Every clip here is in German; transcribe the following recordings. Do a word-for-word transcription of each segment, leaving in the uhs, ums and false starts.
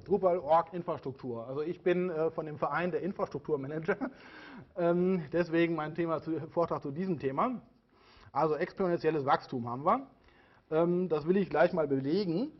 Drupal.org Infrastruktur. Also ich bin äh, von dem Verein der Infrastrukturmanager, ähm, deswegen mein Thema zu, Vortrag zu diesem Thema. Also exponentielles Wachstum haben wir. Ähm, das will ich gleich mal belegen.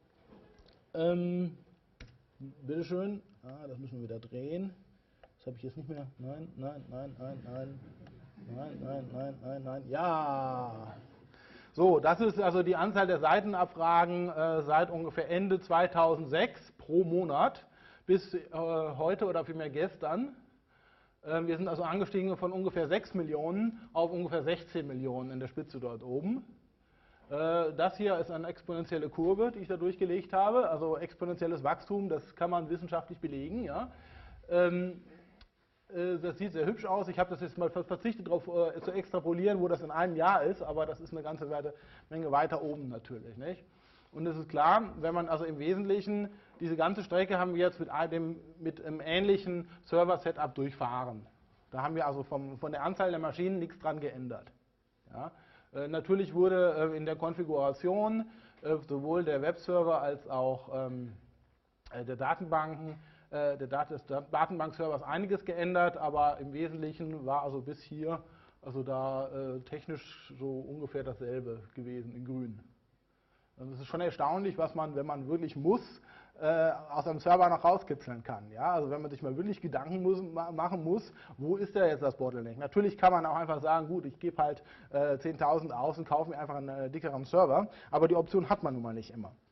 Ähm, bitteschön. Ah, das müssen wir wieder drehen. Das habe ich jetzt nicht mehr. Nein, nein, nein, nein, nein. Nein, nein, nein, nein, nein. Ja. So, das ist also die Anzahl der Seitenabfragen äh, seit ungefähr Ende zweitausendsechs pro Monat bis äh, heute oder vielmehr gestern. Äh, wir sind also angestiegen von ungefähr sechs Millionen auf ungefähr sechzehn Millionen in der Spitze dort oben. Äh, das hier ist eine exponentielle Kurve, die ich da durchgelegt habe. Also exponentielles Wachstum, das kann man wissenschaftlich belegen. Ja. Ähm, Das sieht sehr hübsch aus. Ich habe das jetzt mal verzichtet, darauf äh, zu extrapolieren, wo das in einem Jahr ist, aber das ist eine ganze Menge weiter oben natürlich. Nicht? Und es ist klar, wenn man also im Wesentlichen, diese ganze Strecke haben wir jetzt mit einem, mit einem ähnlichen Server-Setup durchfahren. Da haben wir also vom, von der Anzahl der Maschinen nichts dran geändert. Ja? Äh, natürlich wurde äh, in der Konfiguration äh, sowohl der Webserver als auch ähm, äh, der Datenbanken der Datenbankservers einiges geändert, aber im Wesentlichen war also bis hier, also da äh, technisch so ungefähr dasselbe gewesen in grün. Also es ist schon erstaunlich, was man, wenn man wirklich muss, äh, aus einem Server noch rauskitzeln kann. Ja? Also wenn man sich mal wirklich Gedanken muss, machen muss, wo ist da jetzt das Bottleneck? Natürlich kann man auch einfach sagen, gut, ich gebe halt äh, zehntausend aus und kaufe mir einfach einen äh, dickeren Server, aber die Option hat man nun mal nicht immer.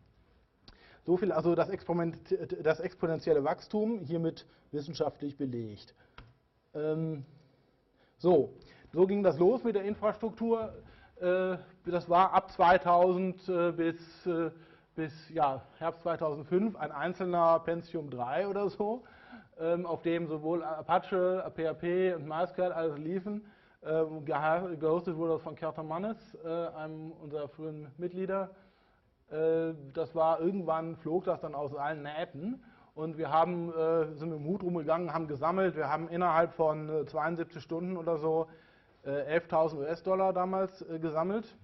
So viel also das, das exponentielle Wachstum, hiermit wissenschaftlich belegt. Ähm, so, so ging das los mit der Infrastruktur. Äh, das war ab zweitausend äh, bis, äh, bis ja, Herbst zweitausendfünf ein einzelner Pentium drei oder so, ähm, auf dem sowohl Apache, P H P und MySQL alles liefen. Ähm, gehostet wurde das von Kerter Mannes, äh, einem unserer frühen Mitglieder. Das war, irgendwann flog das dann aus allen Nähten und wir haben, äh, sind mit dem Hut rumgegangen, haben gesammelt, wir haben innerhalb von äh, zweiundsiebzig Stunden oder so äh, elftausend US-Dollar damals äh, gesammelt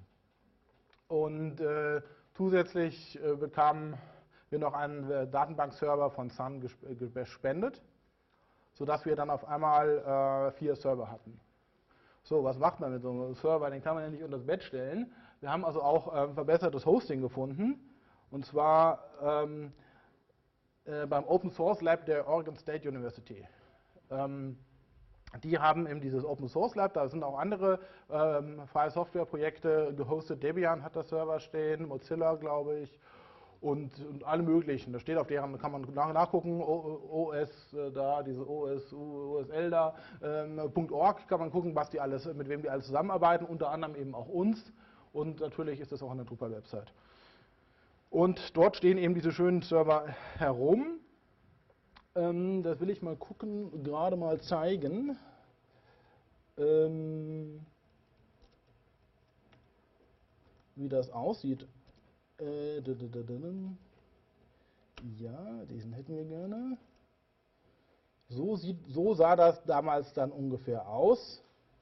und äh, zusätzlich äh, bekamen wir noch einen äh, Datenbankserver von Sun gespendet, sodass wir dann auf einmal äh, vier Server hatten. So, was macht man mit so einem Server? Den kann man ja nicht unter das Bett stellen. Wir haben also auch ähm, verbessertes Hosting gefunden, und zwar ähm, äh, beim Open Source Lab der Oregon State University. Ähm, die haben eben dieses Open Source Lab, da sind auch andere ähm, freie Softwareprojekte gehostet. Debian hat da Server stehen, Mozilla, glaube ich, und, und alle möglichen. Da steht auf deren, kann man nach, nachgucken, O S äh, da, diese O S, O S L da, ähm, .org kann man gucken, was die alles, mit wem die alles zusammenarbeiten, unter anderem eben auch uns. Und natürlich ist das auch eine Drupal-Website. Und dort stehen eben diese schönen Server herum. Ähm, das will ich mal gucken, gerade mal zeigen. Ähm, wie das aussieht. Äh, ja, diesen hätten wir gerne. So, sieht, so sah das damals dann ungefähr aus.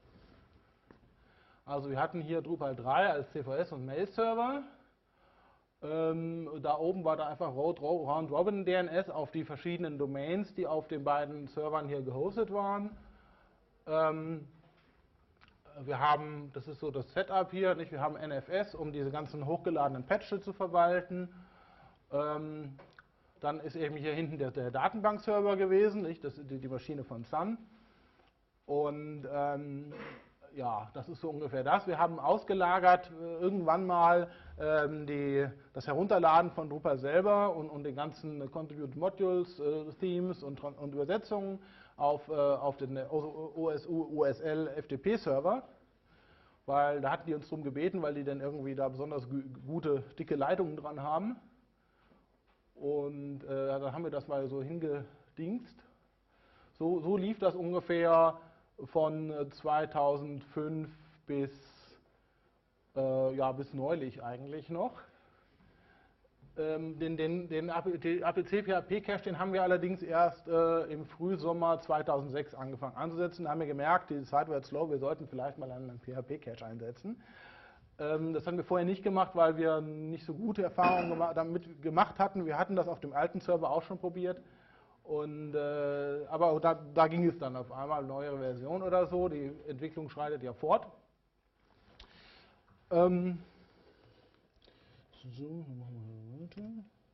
Also wir hatten hier Drupal drei als C V S und Mail-Server. Ähm, da oben war da einfach Round-Robin-D N S auf die verschiedenen Domains, die auf den beiden Servern hier gehostet waren. Ähm, wir haben, das ist so das Setup hier, nicht? Wir haben N F S, um diese ganzen hochgeladenen Patches zu verwalten. Ähm, dann ist eben hier hinten der, der Datenbankserver gewesen, nicht? Das ist die, die Maschine von Sun. Und ähm, ja, das ist so ungefähr das. Wir haben ausgelagert äh, irgendwann mal ähm, die, das Herunterladen von Drupal selber und, und den ganzen Contribute Modules, äh, Themes und, und Übersetzungen auf, äh, auf den O S U, O S L F T P-Server, weil da hatten die uns darum gebeten, weil die dann irgendwie da besonders gute, dicke Leitungen dran haben. Und äh, dann haben wir das mal so hingedingst. So, so lief das ungefähr von zweitausendfünf bis, äh, ja, bis neulich eigentlich noch. Ähm, den den, den A P C-P H P-Cache, den haben wir allerdings erst äh, im Frühsommer zweitausendsechs angefangen anzusetzen. Da haben wir gemerkt, die Zeit wird slow, wir sollten vielleicht mal einen P H P-Cache einsetzen. Ähm, das haben wir vorher nicht gemacht, weil wir nicht so gute Erfahrungen gema damit gemacht hatten. Wir hatten das auf dem alten Server auch schon probiert. Und, äh, aber da, da ging es dann auf einmal, neuere Version oder so. Die Entwicklung schreitet ja fort. Ähm, so, dann machen wir weiter.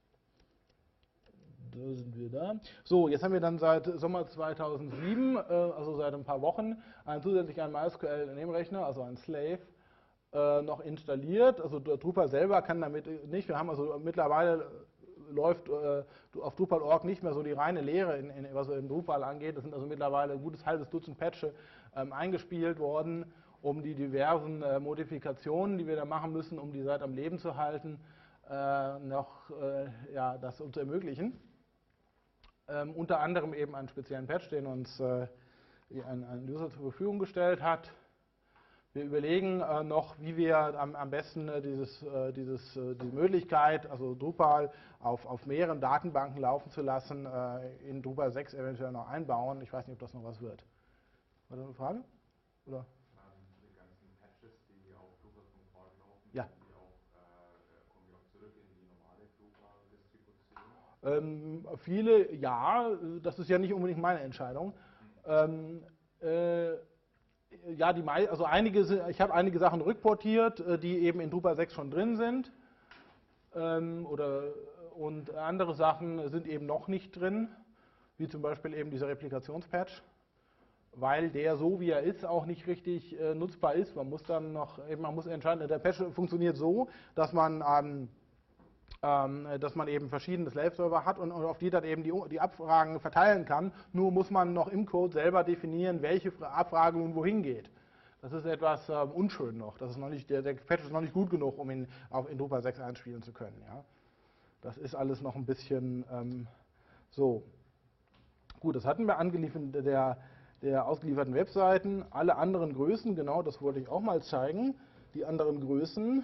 Da sind wir da. So, jetzt haben wir dann seit Sommer zweitausendsieben, äh, also seit ein paar Wochen, einen zusätzlichen MySQL-Nebenrechner, also einen Slave, äh, noch installiert. Also Drupal selber kann damit nicht. Wir haben also mittlerweile läuft äh, auf Drupal Punkt org nicht mehr so die reine Lehre, in, in, was in Drupal angeht. Es sind also mittlerweile ein gutes halbes Dutzend Patches ähm, eingespielt worden, um die diversen äh, Modifikationen, die wir da machen müssen, um die Seite am Leben zu halten, äh, noch äh, ja, das zu ermöglichen. Ähm, unter anderem eben einen speziellen Patch, den uns äh, ein, ein User zur Verfügung gestellt hat. Wir überlegen äh, noch, wie wir am, am besten äh, dieses, äh, dieses, äh, diese Möglichkeit, also Drupal auf, auf mehreren Datenbanken laufen zu lassen, äh, in Drupal sechs eventuell noch einbauen. Ich weiß nicht, ob das noch was wird. War das eine Frage? Oder? Die ganzen Patches, die auf Drupal Punkt org laufen, Ja. die auch, äh, kommen die auch zurück in die normale Drupal-Distribution? Ähm, viele, ja, das ist ja nicht unbedingt meine Entscheidung. Ähm, äh, ja, die, also einige, ich habe einige Sachen rückportiert, die eben in Drupal sechs schon drin sind. Ähm, oder, und andere Sachen sind eben noch nicht drin, wie zum Beispiel eben dieser Replikationspatch, weil der so wie er ist auch nicht richtig äh, nutzbar ist. Man muss dann noch, eben, man muss entscheiden, der Patch funktioniert so, dass man ähm, dass man eben verschiedene Slave-Server hat und, und auf die dann eben die, die Abfragen verteilen kann. Nur muss man noch im Code selber definieren, welche Abfrage nun wohin geht. Das ist etwas ähm, unschön noch. Das ist noch nicht, der, der Patch ist noch nicht gut genug, um ihn auch in Drupal sechs einspielen zu können. Ja. Das ist alles noch ein bisschen ähm, so. Gut, das hatten wir angeliefert der, der ausgelieferten Webseiten. Alle anderen Größen, genau, das wollte ich auch mal zeigen. Die anderen Größen.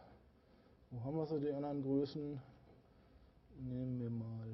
Wo haben wir so die anderen Größen? Nehmen wir mal.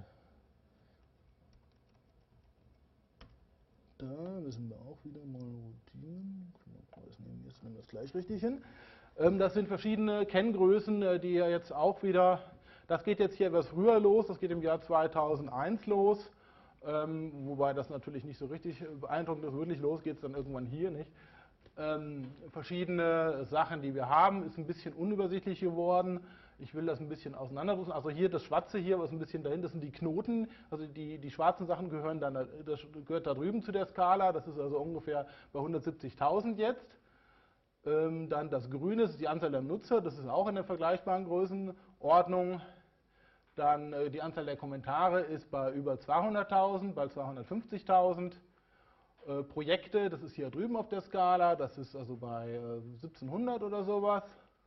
Da müssen wir auch wieder mal rotieren. Das nehmen wir jetzt nehmen wir das gleich richtig hin. Das sind verschiedene Kenngrößen, die ja jetzt auch wieder, das geht jetzt hier etwas früher los, das geht im Jahr zweitausendeins los, wobei das natürlich nicht so richtig beeindruckend ist, wirklich los geht es dann irgendwann hier, nicht? Ähm, verschiedene Sachen, die wir haben, ist ein bisschen unübersichtlich geworden. Ich will das ein bisschen auseinanderdrücken. Also hier das Schwarze hier, was ein bisschen dahinter, das sind die Knoten. Also die, die schwarzen Sachen gehören dann, das gehört da drüben zu der Skala. Das ist also ungefähr bei hundertsiebzigtausend jetzt. Ähm, dann das Grüne ist die Anzahl der Nutzer. Das ist auch in der vergleichbaren Größenordnung. Dann äh, die Anzahl der Kommentare ist bei über zweihunderttausend, bei zweihundertfünfzigtausend. Äh, Projekte, das ist hier drüben auf der Skala, das ist also bei äh, siebzehnhundert oder sowas.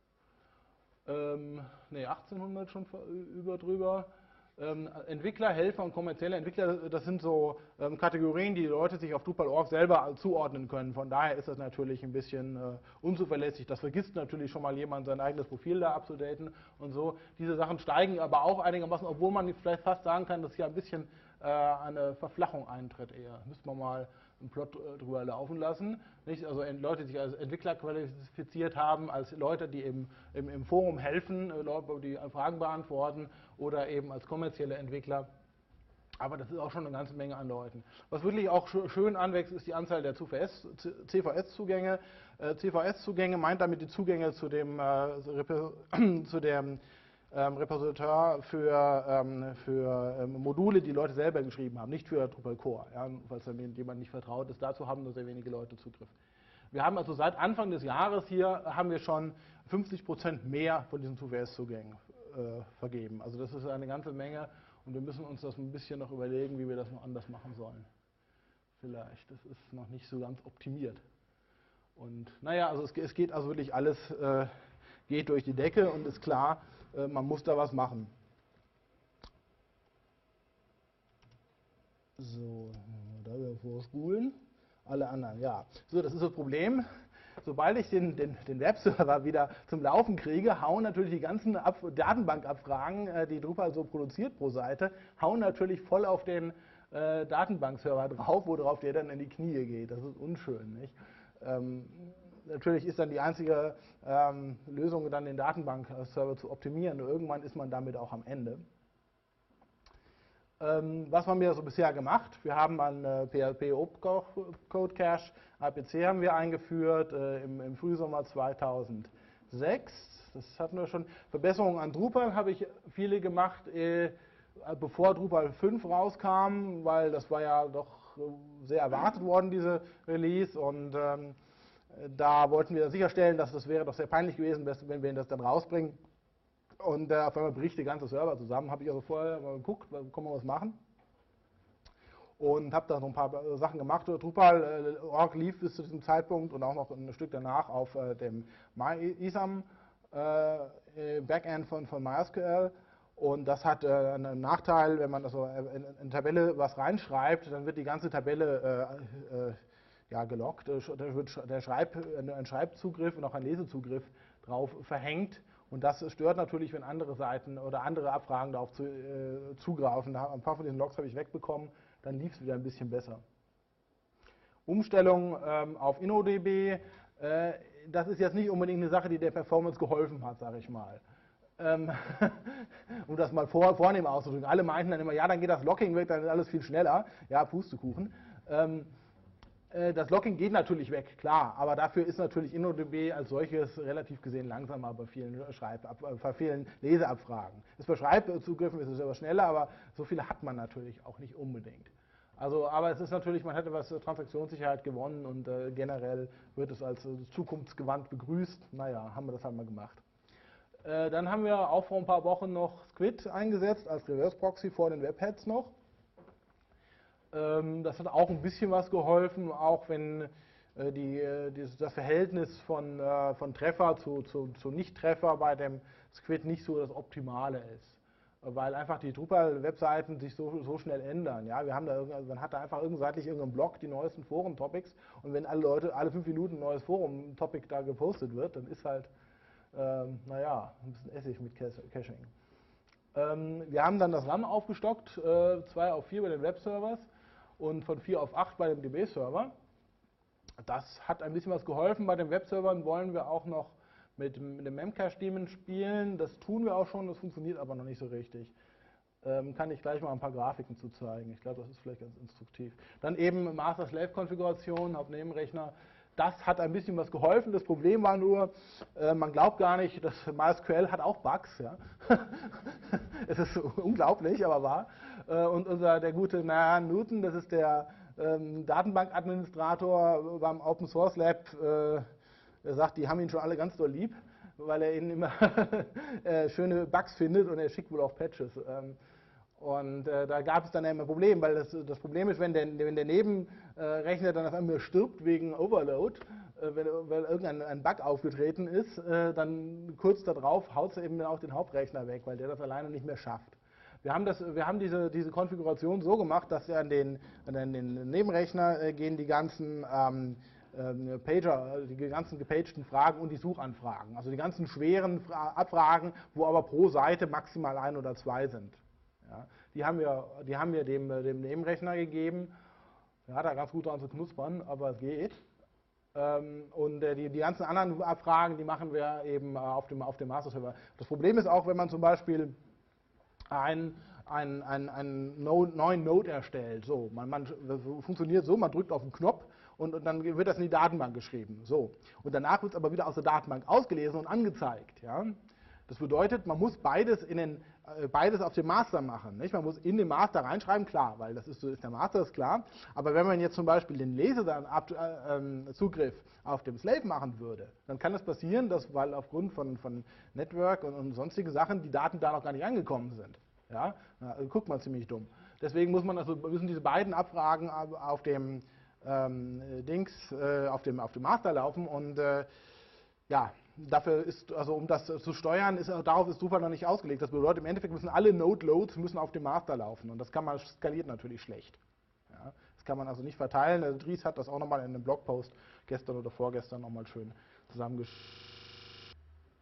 Ähm, ne, achtzehnhundert schon über drüber. Ähm, Entwickler, Helfer und kommerzielle Entwickler, das sind so ähm, Kategorien, die die Leute sich auf Drupal Punkt org selber zuordnen können. Von daher ist das natürlich ein bisschen äh, unzuverlässig. Das vergisst natürlich schon mal jemand, sein eigenes Profil da abzudaten und so. Diese Sachen steigen aber auch einigermaßen, obwohl man vielleicht fast sagen kann, dass hier ein bisschen äh, eine Verflachung eintritt eher. Müsste man mal einen Plot drüber laufen lassen. Nicht? Also Leute, die sich als Entwickler qualifiziert haben, als Leute, die im, im, im Forum helfen, Leute, die Fragen beantworten oder eben als kommerzielle Entwickler. Aber das ist auch schon eine ganze Menge an Leuten. Was wirklich auch schön anwächst, ist die Anzahl der C V S-Zugänge. C V S-Zugänge meint damit die Zugänge zu dem, äh, zu dem Ähm, Repositor für, ähm, für ähm, Module, die Leute selber geschrieben haben, nicht für Drupal Core, ja, falls jemand nicht vertraut ist. Dazu haben nur sehr wenige Leute Zugriff. Wir haben also seit Anfang des Jahres hier haben wir schon fünfzig Prozent mehr von diesen C V S-Zugängen äh, vergeben. Also das ist eine ganze Menge und wir müssen uns das ein bisschen noch überlegen, wie wir das noch anders machen sollen. Vielleicht, das ist noch nicht so ganz optimiert. Und naja, also es, es geht also wirklich alles, äh, geht durch die Decke und ist klar, man muss da was machen. So, da wieder vorspulen. Alle anderen, ja. So, das ist das Problem. Sobald ich den, den, den Webserver wieder zum Laufen kriege, hauen natürlich die ganzen Ab Datenbankabfragen, äh, die Drupal so produziert pro Seite, hauen natürlich voll auf den äh, Datenbankserver drauf, worauf der dann in die Knie geht. Das ist unschön, nicht? Ähm, natürlich ist dann die einzige ähm, Lösung, dann den Datenbankserver zu optimieren. Nur irgendwann ist man damit auch am Ende. Ähm, was haben wir so bisher gemacht? Wir haben einen äh, P H P Opcode Cache, A P C haben wir eingeführt äh, im, im Frühsommer zweitausendsechs. Das hatten wir schon. Verbesserungen an Drupal habe ich viele gemacht, äh, bevor Drupal fünf rauskam, weil das war ja doch sehr erwartet worden, diese Release. Und ähm, da wollten wir sicherstellen, dass das wäre doch sehr peinlich gewesen, wenn wir das dann rausbringen. Und äh, auf einmal bricht der ganze Server zusammen. Habe ich also vorher mal geguckt, kann man was machen. Und habe da so ein paar Sachen gemacht. Drupal äh, Org lief bis zu diesem Zeitpunkt und auch noch ein Stück danach auf äh, dem MyISAM äh, Backend von, von MySQL. Und das hat äh, einen Nachteil, wenn man also in eine Tabelle was reinschreibt, dann wird die ganze Tabelle äh, äh, ja, gelockt. Da wird der Schreib, ein Schreibzugriff und auch ein Lesezugriff drauf verhängt. Und das stört natürlich, wenn andere Seiten oder andere Abfragen darauf zu, äh, zugreifen. Ein paar von diesen Logs habe ich wegbekommen, dann lief es wieder ein bisschen besser. Umstellung ähm, auf InnoDB, äh, das ist jetzt nicht unbedingt eine Sache, die der Performance geholfen hat, sage ich mal. Ähm, um das mal vor, vornehm auszudrücken. Alle meinten dann immer, ja, dann geht das Locking weg, dann ist alles viel schneller. Ja, Pustekuchen. Ähm, Das Locking geht natürlich weg, klar, aber dafür ist natürlich InnoDB als solches relativ gesehen langsamer bei vielen, Schreib bei vielen Leseabfragen. Ist bei Schreibzugriffen ist es aber schneller, aber so viele hat man natürlich auch nicht unbedingt. Also, aber es ist natürlich, man hätte was Transaktionssicherheit gewonnen und äh, generell wird es als äh, zukunftsgewandt begrüßt. Naja, haben wir das halt mal gemacht. Äh, dann haben wir auch vor ein paar Wochen noch Squid eingesetzt als Reverse Proxy vor den Webpads noch. Das hat auch ein bisschen was geholfen, auch wenn die, das Verhältnis von, von Treffer zu, zu, zu Nicht-Treffer bei dem Squid nicht so das Optimale ist. Weil einfach die Drupal-Webseiten sich so, so schnell ändern. Ja, wir haben da man hat da einfach seitlich irgendeinen Blog, die neuesten Forum-Topics, und wenn alle Leute alle fünf Minuten ein neues Forum-Topic da gepostet wird, dann ist halt, ähm, naja, ein bisschen Essig mit Caching. Ähm, wir haben dann das RAM aufgestockt, äh, zwei auf vier bei den Webservers und von vier auf acht bei dem D B-Server. Das hat ein bisschen was geholfen. Bei den Webservern wollen wir auch noch mit, mit dem Memcache-Daemon spielen. Das tun wir auch schon, das funktioniert aber noch nicht so richtig. Ähm, kann ich gleich mal ein paar Grafiken zu zeigen. Ich glaube, das ist vielleicht ganz instruktiv. Dann eben Master-Slave-Konfiguration auf Nebenrechner. Das hat ein bisschen was geholfen. Das Problem war nur, äh, man glaubt gar nicht, dass MySQL hat auch Bugs. Ja? Es ist unglaublich, aber wahr. Äh, und unser, der gute Nayan Newton, das ist der ähm, Datenbankadministrator beim Open Source Lab, äh, der sagt, die haben ihn schon alle ganz doll lieb, weil er ihnen immer äh, schöne Bugs findet und er schickt wohl auch Patches. Ähm, Und äh, da gab es dann ein Problem, weil das, das Problem ist, wenn der, wenn der Nebenrechner dann auf einmal stirbt wegen Overload, äh, wenn, weil irgendein ein Bug aufgetreten ist, äh, dann kurz darauf haut es eben dann auch den Hauptrechner weg, weil der das alleine nicht mehr schafft. Wir haben, das, wir haben diese, diese Konfiguration so gemacht, dass wir an den, an den Nebenrechner äh, gehen die ganzen ähm, ähm, Pager, die ganzen gepagten Fragen und die Suchanfragen, also die ganzen schweren Fra- Abfragen, wo aber pro Seite maximal ein oder zwei sind. Ja, die haben wir, die haben wir dem, dem Nebenrechner gegeben. Er hat da ganz gut dran zu knuspern, aber es geht. Ähm, und äh, die, die ganzen anderen Abfragen, die machen wir eben äh, auf dem, auf dem Master-Server. Das Problem ist auch, wenn man zum Beispiel einen ein, ein, ein Node, neuen Node erstellt. So, man, man, das funktioniert so, man drückt auf den Knopf und, und dann wird das in die Datenbank geschrieben. So. Und danach wird es aber wieder aus der Datenbank ausgelesen und angezeigt. Ja? Das bedeutet, man muss beides, in den, äh, beides auf dem Master machen. Nicht? Man muss in den Master reinschreiben, klar, weil das ist, so ist der Master, ist klar. Aber wenn man jetzt zum Beispiel den Lesezugriff äh, auf dem Slave machen würde, dann kann es passieren, dass, weil aufgrund von, von Network und, und sonstigen Sachen die Daten da noch gar nicht angekommen sind. Ja? Na, also guckt man ziemlich dumm. Deswegen muss man also, müssen diese beiden Abfragen auf dem ähm, Dings, äh, auf dem, auf dem Master laufen und äh, ja, dafür ist, also um das zu steuern, ist, darauf ist Drupal noch nicht ausgelegt. Das bedeutet, im Endeffekt müssen alle Node-Loads müssen auf dem Master laufen und das kann man, skaliert natürlich schlecht. Ja, das kann man also nicht verteilen. Der Dries hat das auch nochmal in einem Blogpost gestern oder vorgestern nochmal schön zusammengeschrieben.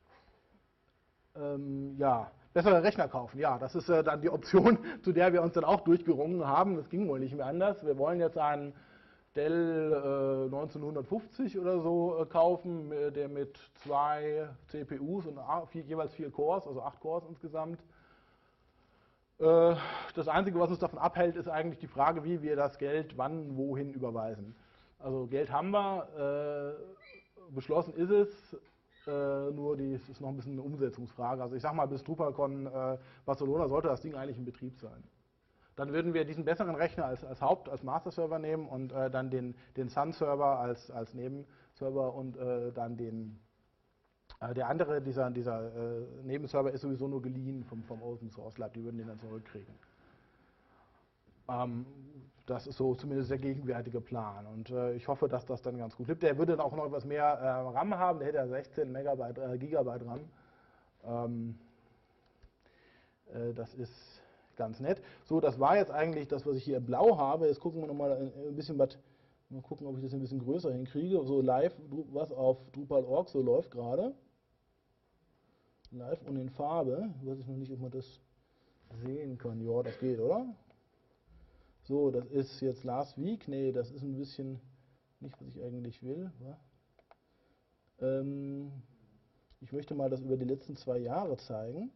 Ähm, ja, bessere Rechner kaufen. Ja, das ist äh, dann die Option, zu der wir uns dann auch durchgerungen haben. Das ging wohl nicht mehr anders. Wir wollen jetzt einen Dell äh, neunzehnhundertfünfzig oder so äh, kaufen, äh, der mit zwei C P Us und acht, vier, jeweils vier Cores, also acht Cores insgesamt. Äh, das Einzige, was uns davon abhält, ist eigentlich die Frage, wie wir das Geld wann, wohin überweisen. Also Geld haben wir, äh, beschlossen ist es, äh, nur die, es ist noch ein bisschen eine Umsetzungsfrage. Also ich sage mal, bis DrupalCon äh, Barcelona sollte das Ding eigentlich in Betrieb sein. Dann würden wir diesen besseren Rechner als, als Haupt-, als Master-Server nehmen und äh, dann den, den Sun-Server als, als Nebenserver und äh, dann den, äh, der andere, dieser, dieser äh, Nebenserver ist sowieso nur geliehen vom, vom Open Source Lab, die würden den dann zurückkriegen. Ähm, das ist so zumindest der gegenwärtige Plan und äh, ich hoffe, dass das dann ganz gut klappt. Der würde dann auch noch etwas mehr äh, RAM haben, der hätte ja sechzehn Megabyte, äh, Gigabyte RAM. Ähm, äh, das ist ganz nett. So, das war jetzt eigentlich das, was ich hier in Blau habe. Jetzt gucken wir nochmal ein bisschen was, mal gucken, ob ich das ein bisschen größer hinkriege. So live, was auf Drupal Punkt org so läuft gerade. Live und in Farbe. Ich weiß ich noch nicht, ob man das sehen kann. Ja, das geht, oder? So, das ist jetzt Last Week. Nee, das ist ein bisschen nicht, was ich eigentlich will. Ähm, ich möchte mal das über die letzten zwei Jahre zeigen.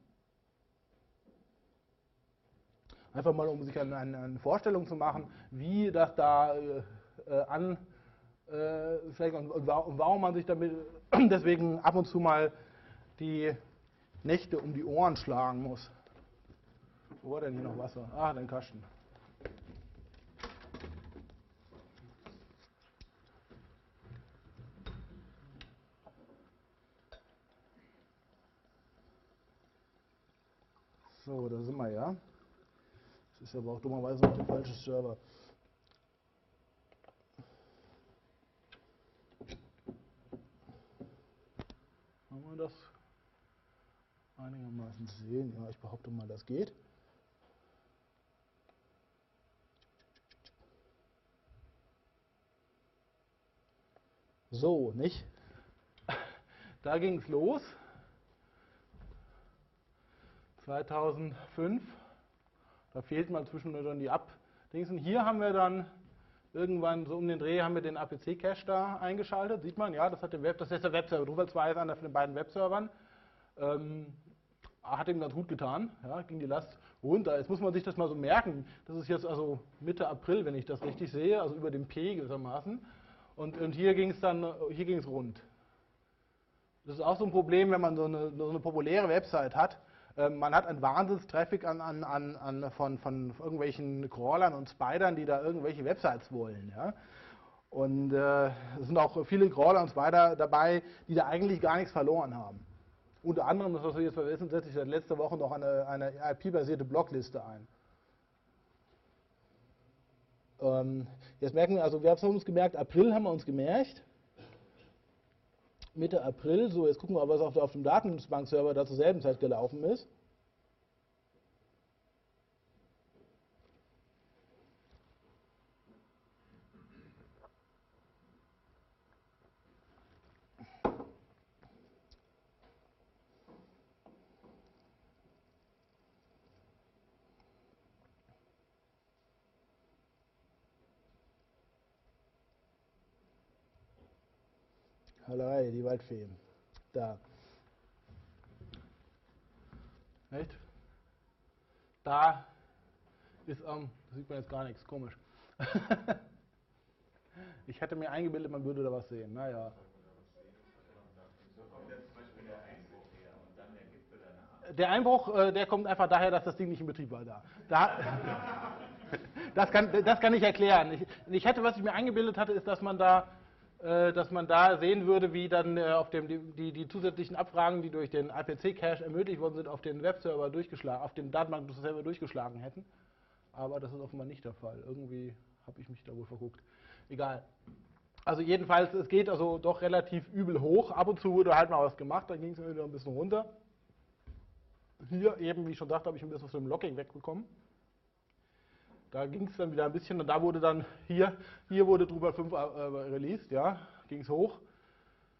Einfach mal, um sich eine, eine, eine Vorstellung zu machen, wie das da äh, an, äh, vielleicht und, und warum man sich damit deswegen ab und zu mal die Nächte um die Ohren schlagen muss. Wo war denn hier noch Wasser? Ah, dein Kasten. So, da sind wir ja. Das ist aber auch dummerweise noch der falsche Server. Haben wir das einigermaßen sehen? Ja, ich behaupte mal, das geht. So, nicht? Da ging es los. zweitausendfünf. Da fehlt mal zwischendurch dann die Abdingsen. Hier haben wir dann irgendwann so um den Dreh haben wir den A P C-Cache da eingeschaltet. Sieht man, ja, das hat der Web, das ist der Webserver. Drupal zwei ist einer von den beiden Webservern. Ähm, hat ihm ganz gut getan, ja, ging die Last runter. Jetzt muss man sich das mal so merken. Das ist jetzt also Mitte April, wenn ich das richtig sehe, also über dem P gewissermaßen. Und, und hier ging es dann, hier ging es rund. Das ist auch so ein Problem, wenn man so eine, so eine populäre Website hat. Ähm, man hat einen Wahnsinnstraffic an, an, an, an von, von irgendwelchen Crawlern und Spidern, die da irgendwelche Websites wollen. Ja? Und äh, es sind auch viele Crawler und Spider dabei, die da eigentlich gar nichts verloren haben. Unter anderem, das was wir jetzt vergessen, setze ich seit letzter Woche noch eine, eine I P-basierte Blockliste ein. Ähm, jetzt merken wir, also wir haben uns gemerkt, April haben wir uns gemerkt. Mitte April, so jetzt gucken wir, was auf, auf dem Datenbankserver da zur selben Zeit gelaufen ist. Hallerei, die Waldfee. Da. Nicht? Da ist, ähm, da sieht man jetzt gar nichts, komisch. Ich hätte mir eingebildet, man würde da was sehen. Naja. Der Einbruch, äh, der kommt einfach daher, dass das Ding nicht in Betrieb war da. da das, kann, das kann ich erklären. Ich, ich hätte, was ich mir eingebildet hatte, ist, dass man da, äh, dass man da sehen würde, wie dann äh, auf dem, die, die, die zusätzlichen Abfragen, die durch den I P C-Cache ermöglicht worden sind, auf den Webserver durchgeschlagen, auf den Datenbankserver durchgeschlagen hätten. Aber das ist offenbar nicht der Fall. Irgendwie habe ich mich da wohl verguckt. Egal. Also jedenfalls, es geht also doch relativ übel hoch. Ab und zu wurde halt mal was gemacht, dann ging es wieder ein bisschen runter. Hier eben, wie ich schon sagte, habe ich ein bisschen von dem Locking wegbekommen. Da ging es dann wieder ein bisschen und da wurde dann, hier, hier wurde Drupal fünf äh, released, ja, ging es hoch.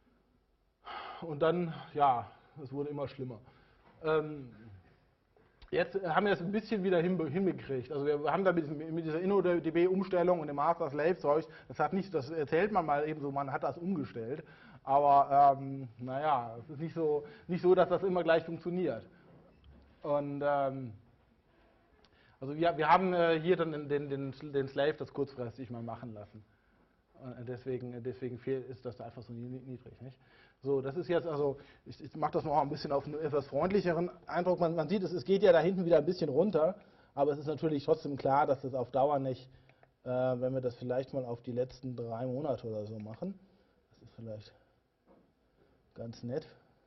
Und dann, ja, es wurde immer schlimmer. Ähm, Jetzt haben wir es ein bisschen wieder hinbe hingekriegt. Also wir haben da mit, diesem, mit dieser InnoDB-Umstellung und dem Master-Slave-Zeug, das hat nicht, das erzählt man mal eben so, man hat das umgestellt. Aber ähm, naja, es ist nicht so, nicht so, dass das immer gleich funktioniert. Und ähm, also wir, wir haben äh, hier dann den, den, den Slave das kurzfristig mal machen lassen. Und deswegen, deswegen ist das da einfach so niedrig. Nicht? So, das ist jetzt, also ich, ich mache das noch ein bisschen auf einen etwas freundlicheren Eindruck. Man, man sieht, es, es geht ja da hinten wieder ein bisschen runter, aber es ist natürlich trotzdem klar, dass das auf Dauer nicht, äh, wenn wir das vielleicht mal auf die letzten drei Monate oder so machen, das ist vielleicht ganz nett.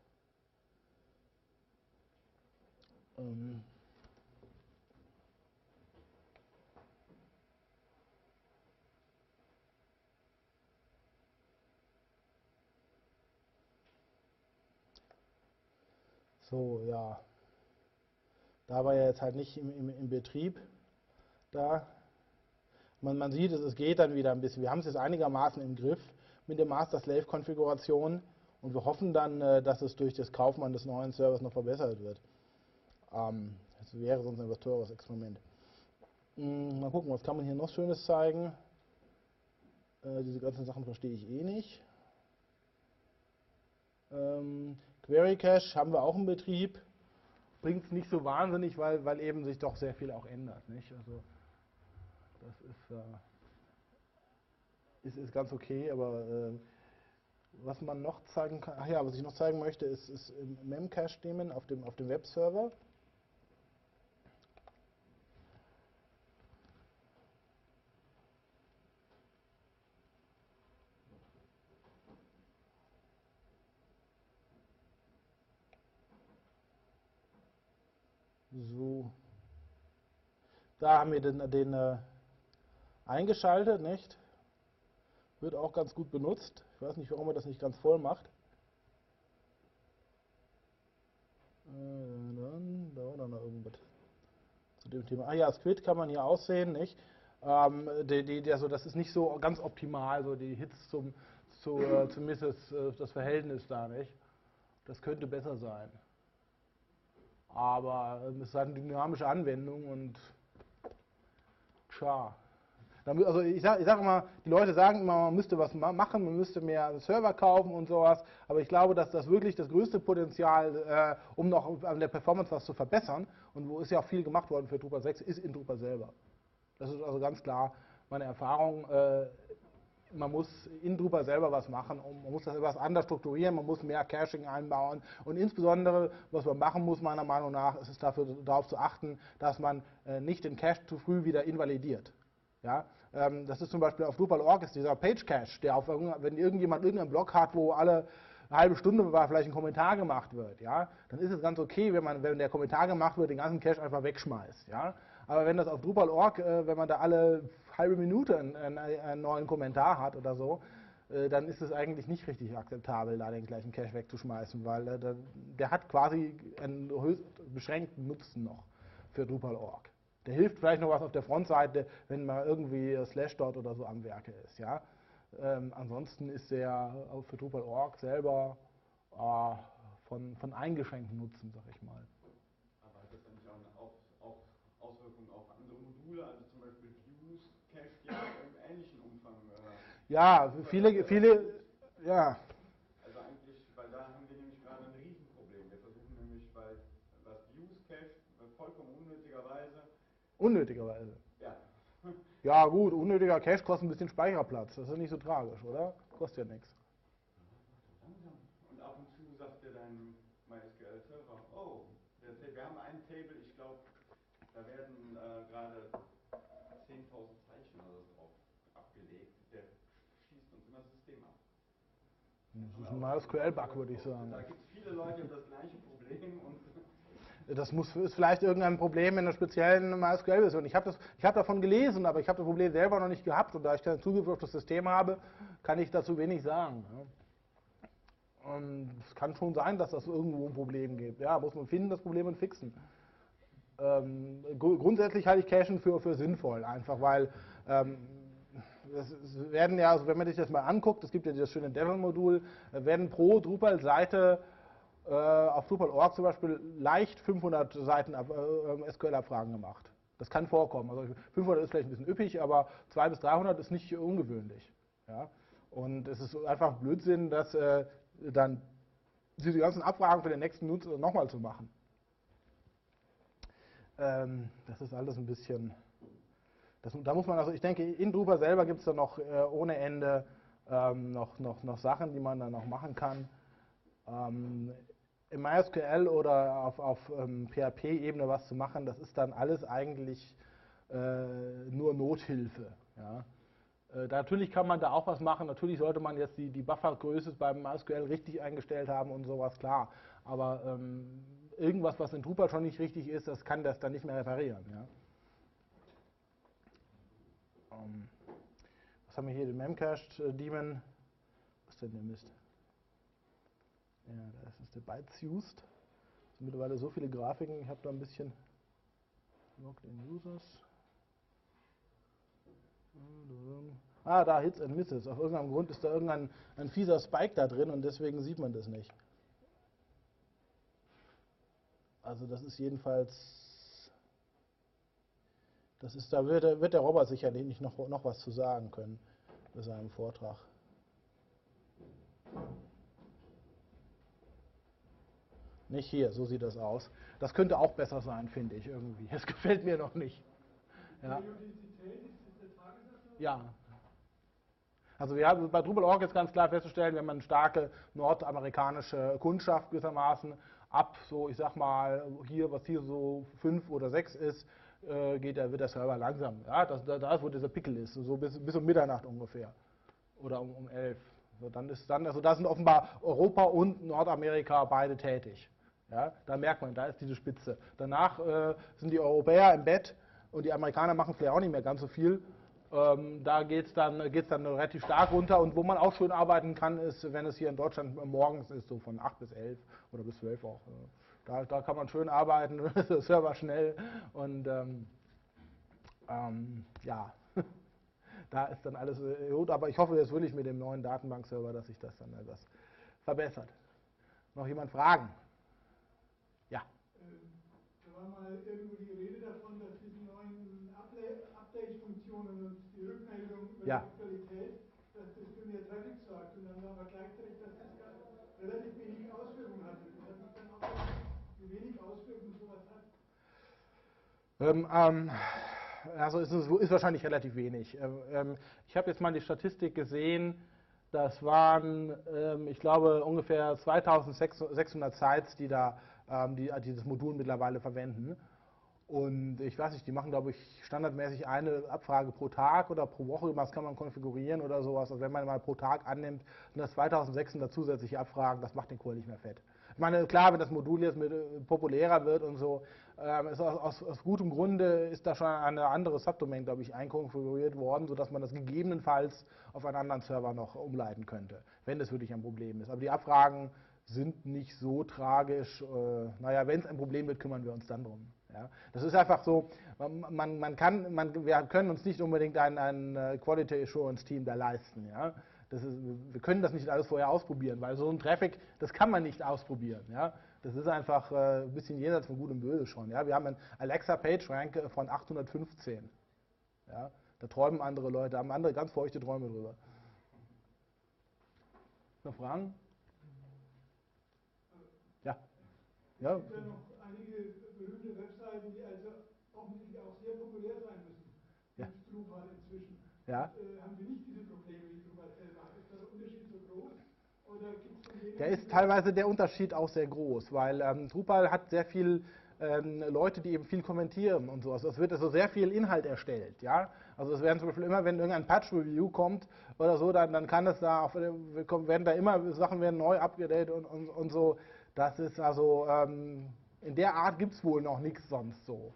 Ähm So, ja. Da war ja jetzt halt nicht im, im, im Betrieb da. Man, man sieht, es, es geht dann wieder ein bisschen. Wir haben es jetzt einigermaßen im Griff mit der Master-Slave-Konfiguration und wir hoffen dann, dass es durch das Kaufen des neuen Servers noch verbessert wird. Ähm, das wäre sonst ein etwas teures Experiment. Hm, mal gucken, was kann man hier noch Schönes zeigen. Äh, diese ganzen Sachen verstehe ich eh nicht. Ähm, Query Cache haben wir auch im Betrieb. Bringt es nicht so wahnsinnig, weil, weil eben sich doch sehr viel auch ändert. Nicht? Also das ist, äh, ist, ist ganz okay, aber äh, was man noch zeigen kann, ach ja, was ich noch zeigen möchte, ist, ist Memcache-Themen auf dem, auf dem Webserver. So, da haben wir den, den äh, eingeschaltet, nicht? Wird auch ganz gut benutzt. Ich weiß nicht, warum er das nicht ganz voll macht. Äh, dann, da war noch irgendwas zu dem Thema. Ah ja, Squid kann man hier aussehen, nicht? Ähm, die, die, also das ist nicht so ganz optimal, so die Hits zum, zu, äh, zumindest das, äh, das Verhältnis da, nicht? Das könnte besser sein. Aber ähm, es ist halt eine dynamische Anwendung und tja. Also ich sage ich sag immer, die Leute sagen immer, man müsste was machen, man müsste mehr Server kaufen und sowas, aber ich glaube, dass das wirklich das größte Potenzial, äh, um noch an der Performance was zu verbessern, und wo ist ja auch viel gemacht worden für Drupal sechs, ist in Drupal selber. Das ist also ganz klar meine Erfahrung. Äh, man muss in Drupal selber was machen, man muss das etwas anders strukturieren, man muss mehr Caching einbauen und insbesondere, was man machen muss, meiner Meinung nach, ist es dafür, darauf zu achten, dass man äh, nicht den Cache zu früh wieder invalidiert. Ja, ähm, das ist zum Beispiel auf Drupal Punkt org ist dieser Page Cache, der auf wenn irgendjemand irgendeinen Blog hat, wo alle eine halbe Stunde vielleicht ein Kommentar gemacht wird, ja, dann ist es ganz okay, wenn man, wenn der Kommentar gemacht wird, den ganzen Cache einfach wegschmeißt, ja. Aber wenn das auf Drupal Punkt org, äh, wenn man da alle halbe Minute einen, einen, einen neuen Kommentar hat oder so, äh, dann ist es eigentlich nicht richtig akzeptabel, da den gleichen Cache wegzuschmeißen, weil äh, der, der hat quasi einen höchst beschränkten Nutzen noch für Drupal Punkt org. Der hilft vielleicht noch was auf der Frontseite, wenn mal irgendwie Slashdot oder so am Werke ist. Ja? Ähm, ansonsten ist der auch für Drupal Punkt org selber äh, von, von eingeschränktem Nutzen, sag ich mal. Aber hat das dann nicht auch, auch, auch Auswirkungen auf andere Module, also zum Beispiel Views, Cache, ja im ähnlichen Umfang? Äh, ja, viele, viele, ja. Also eigentlich, weil da haben wir nämlich gerade ein Riesenproblem. Wir versuchen nämlich bei was Views Cache vollkommen unnötigerweise Unnötigerweise. Ja. Ja gut, unnötiger Cache kostet ein bisschen Speicherplatz. Das ist nicht so tragisch, oder? Kostet ja nichts. Und ab und zu sagt dir dein MySQL-Server, oh, wir haben einen Table, ich glaube, da werden äh, gerade zehntausend Zeichen oder so drauf abgelegt. Der schießt uns immer das System ab. Das ist ein MySQL-Bug, würde ich sagen. Da gibt es viele Leute das gleiche Problem. Und das muss, ist vielleicht irgendein Problem in einer speziellen MySQL-Version. Ich habe hab davon gelesen, aber ich habe das Problem selber noch nicht gehabt. Und da ich keinen Zugriff auf das System habe, kann ich dazu wenig sagen. Und es kann schon sein, dass das irgendwo ein Problem gibt. Ja, muss man finden, das Problem und fixen. Ähm, grundsätzlich halte ich Cachen für, für sinnvoll, einfach weil ähm, es werden ja, also wenn man sich das mal anguckt, es gibt ja dieses schöne Devil-Modul, werden pro Drupal-Seite äh, auf Drupal Punkt org zum Beispiel leicht fünfhundert Seiten äh, S Q L-Abfragen gemacht. Das kann vorkommen. Also fünfhundert ist vielleicht ein bisschen üppig, aber zweihundert bis dreihundert ist nicht ungewöhnlich. Ja? Und es ist einfach Blödsinn, dass äh, dann diese ganzen Abfragen für den nächsten Nutzer nochmal zu machen. Ähm, das ist alles ein bisschen, das, da muss man, also ich denke, in Drupal selber gibt es da noch äh, ohne Ende ähm, noch, noch, noch Sachen, die man dann noch machen kann. Ähm, Im MySQL oder auf, auf ähm, P H P-Ebene was zu machen, das ist dann alles eigentlich äh, nur Nothilfe. Ja. Äh, natürlich kann man da auch was machen, natürlich sollte man jetzt die, die Buffergröße beim MySQL richtig eingestellt haben und sowas, klar. Aber ähm, irgendwas, was in Drupal schon nicht richtig ist, das kann das dann nicht mehr reparieren. Ja. Ähm, was haben wir hier, den Memcached-Daemon? Was ist denn der Mist? Ja, das ist der Bytes used. Es sind mittlerweile so viele Grafiken, ich habe da ein bisschen Logged in Users. Ah, da Hits and Misses. Auf irgendeinem Grund ist da irgendein ein fieser Spike da drin und deswegen sieht man das nicht. Also das ist jedenfalls, das ist, da wird, wird der Robert sicherlich nicht noch, noch was zu sagen können bei seinem Vortrag. Nicht hier, so sieht das aus. Das könnte auch besser sein, finde ich irgendwie. Es gefällt mir noch nicht. Ja. Ja. Also wir haben bei Drupal Punkt org jetzt ganz klar festzustellen, wenn man eine starke nordamerikanische Kundschaft gewissermaßen ab, so ich sag mal, hier, was hier so fünf oder sechs ist, äh, geht der, wird der Server langsam. Ja, das, da, da ist, wo dieser Pickel ist, so bis, bis um Mitternacht ungefähr. Oder um, um elf. So, dann ist dann, also da sind offenbar Europa und Nordamerika beide tätig. Ja, da merkt man, da ist diese Spitze. Danach äh, sind die Europäer im Bett und die Amerikaner machen vielleicht auch nicht mehr ganz so viel. Ähm, da geht es dann, geht's dann relativ stark runter und wo man auch schön arbeiten kann, ist, wenn es hier in Deutschland morgens ist, so von acht bis elf oder bis zwölf auch. Da, da kann man schön arbeiten, der Server schnell und ähm, ähm, ja, da ist dann alles gut, aber ich hoffe jetzt wirklich mit dem neuen Datenbankserver, dass sich das dann etwas verbessert. Noch jemand Fragen? Ja. Da war mal irgendwo die Rede davon, dass diese neuen Update-Funktionen und die Rückmeldung über Ja. die Aktualität, dass das für mehr Traffic sorgt. Und dann sagen wir gleichzeitig, dass das relativ wenig Auswirkungen hat. Das hat mich dann auch wie wenig Auswirkungen sowas hat. Ähm, ähm, also es ist, ist wahrscheinlich relativ wenig. Ähm, ich habe jetzt mal die Statistik gesehen, das waren, ähm, ich glaube, ungefähr zweitausendsechshundert Sites, die da ähm, die, dieses Modul mittlerweile verwenden. Und ich weiß nicht, die machen, glaube ich, standardmäßig eine Abfrage pro Tag oder pro Woche, das kann man konfigurieren oder sowas. Also wenn man mal pro Tag annimmt, sind das zweitausendsechshundert zusätzliche Abfragen, das macht den Kohl nicht mehr fett. Ich meine, klar, wenn das Modul jetzt mit, äh, populärer wird und so, ähm, ist aus, aus, aus gutem Grunde ist da schon eine andere Subdomain, glaube ich, einkonfiguriert worden, sodass man das gegebenenfalls auf einen anderen Server noch umleiten könnte, wenn das wirklich ein Problem ist. Aber die Abfragen sind nicht so tragisch. Äh, naja, wenn es ein Problem wird, kümmern wir uns dann drum. Ja, das ist einfach so, man, man kann, man, wir können uns nicht unbedingt ein, ein Quality Assurance Team da leisten. Ja? Das ist, wir können das nicht alles vorher ausprobieren, weil so ein Traffic, das kann man nicht ausprobieren. Ja? Das ist einfach äh, ein bisschen jenseits von Gut und Böse schon. Ja? Wir haben einen Alexa PageRank von achthundertfünfzehn. Ja? Da träumen andere Leute, haben andere ganz feuchte Träume drüber. Noch Fragen? Ja. Ja. Es gibt ja noch einige berühmte Webseiten, die also offensichtlich auch sehr populär sein müssen. Ja. Mit Drupal inzwischen. Ja. Und, äh, haben die nicht diese Probleme wie Drupal selber? Ist da der Unterschied so groß? Oder gibt's von denen Da ist teilweise der Unterschied auch sehr groß, weil ähm, Drupal hat sehr viel ähm, Leute, die eben viel kommentieren und sowas. Es wird also sehr viel Inhalt erstellt. Ja? Also es werden zum Beispiel immer, wenn irgendein Patch-Review kommt oder so, dann, dann kann es da, auf, werden da immer, Sachen werden neu abgedatet und, und, und so. Das ist also, ähm, in der Art gibt es wohl noch nichts sonst so.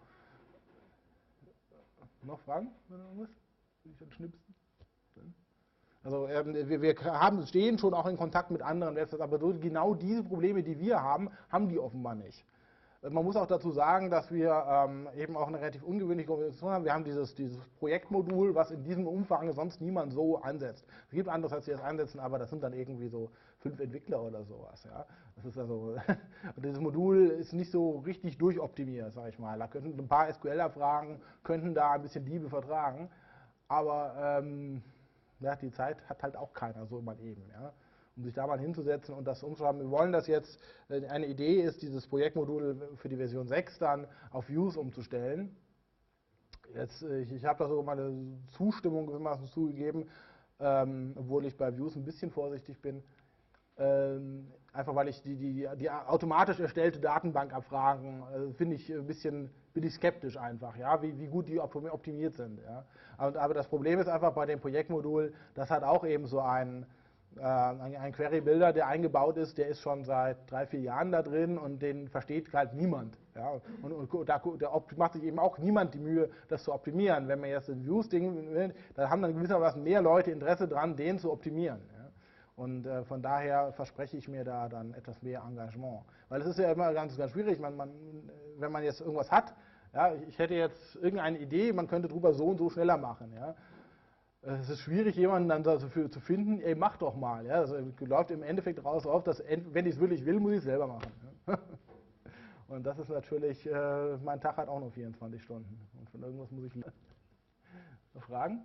Noch Fragen? Will ich dann schnipsen? Also ähm, wir, wir haben, stehen schon auch in Kontakt mit anderen Websites, aber so genau diese Probleme, die wir haben, haben die offenbar nicht. Man muss auch dazu sagen, dass wir ähm, eben auch eine relativ ungewöhnliche Organisation haben. Wir haben dieses, dieses Projektmodul, was in diesem Umfang sonst niemand so einsetzt. Es gibt andere, die das einsetzen, aber das sind dann irgendwie so fünf Entwickler oder sowas. Ja. Das ist also, und dieses Modul ist nicht so richtig durchoptimiert, sage ich mal. Da könnten ein paar S Q L-Abfragen, könnten da ein bisschen Diebe vertragen, aber ähm, ja, die Zeit hat halt auch keiner so mal eben. Ja. Um sich da mal hinzusetzen und das umzuschreiben. Wir wollen das jetzt, eine Idee ist, dieses Projektmodul für die Version sechs dann auf Views umzustellen. Jetzt, ich, ich habe da sogar meine Zustimmung gewissermaßen zugegeben, ähm, obwohl ich bei Views ein bisschen vorsichtig bin. Ähm, einfach weil ich die, die, die automatisch erstellte Datenbankabfragen, äh, finde ich ein bisschen, bin ich skeptisch einfach, ja, wie, wie gut die optimiert sind. Ja. Aber, aber das Problem ist einfach bei dem Projektmodul, das hat auch eben so einen Ein, ein Query-Builder, der eingebaut ist, der ist schon seit drei, vier Jahren da drin und den versteht halt niemand. Ja. Und, und da, da macht sich eben auch niemand die Mühe, das zu optimieren. Wenn man jetzt ein Views-Ding will, da haben dann gewissermaßen mehr Leute Interesse dran, den zu optimieren. Ja. Und äh, von daher verspreche ich mir da dann etwas mehr Engagement. Weil es ist ja immer ganz, ganz schwierig, man, man, wenn man jetzt irgendwas hat, ja, ich hätte jetzt irgendeine Idee, man könnte drüber so und so schneller machen. Ja. Es ist schwierig, jemanden dann dafür zu finden, ey, mach doch mal. Ja? Also läuft im Endeffekt raus auf, dass wenn ich es wirklich will, muss ich es selber machen. Ja? Und das ist natürlich, äh, mein Tag hat auch nur vierundzwanzig Stunden. Und von irgendwas muss ich noch fragen.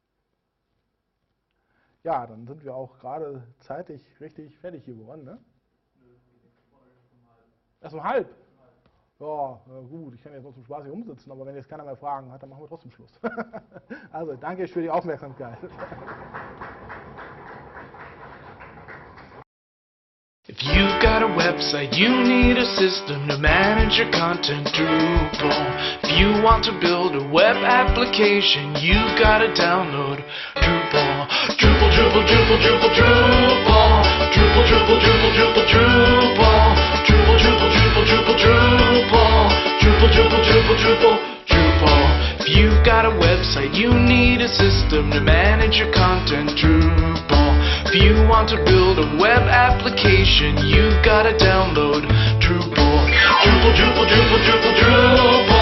Ja, dann sind wir auch gerade zeitig richtig fertig geworden. Ne? Erst um halb? Ja, gut, ich kann jetzt noch zum Spaß hier umsitzen, aber wenn jetzt keiner mehr Fragen hat, dann machen wir trotzdem Schluss. Also, danke für die Aufmerksamkeit. If you've got a website, you need a system to manage your content, Drupal. If you want to build a web application, you've got to download Drupal. Drupal, Drupal, Drupal, Drupal, Drupal. Drupal, Drupal, Drupal, Drupal, Drupal. Drupal, Drupal, Drupal, Drupal, Drupal. Drupal, Drupal, Drupal, Drupal, Drupal. If you've got a website, you need a system to manage your content, Drupal. If you want to build a web application, you've got to download Drupal. Drupal, Drupal, Drupal, Drupal, Drupal.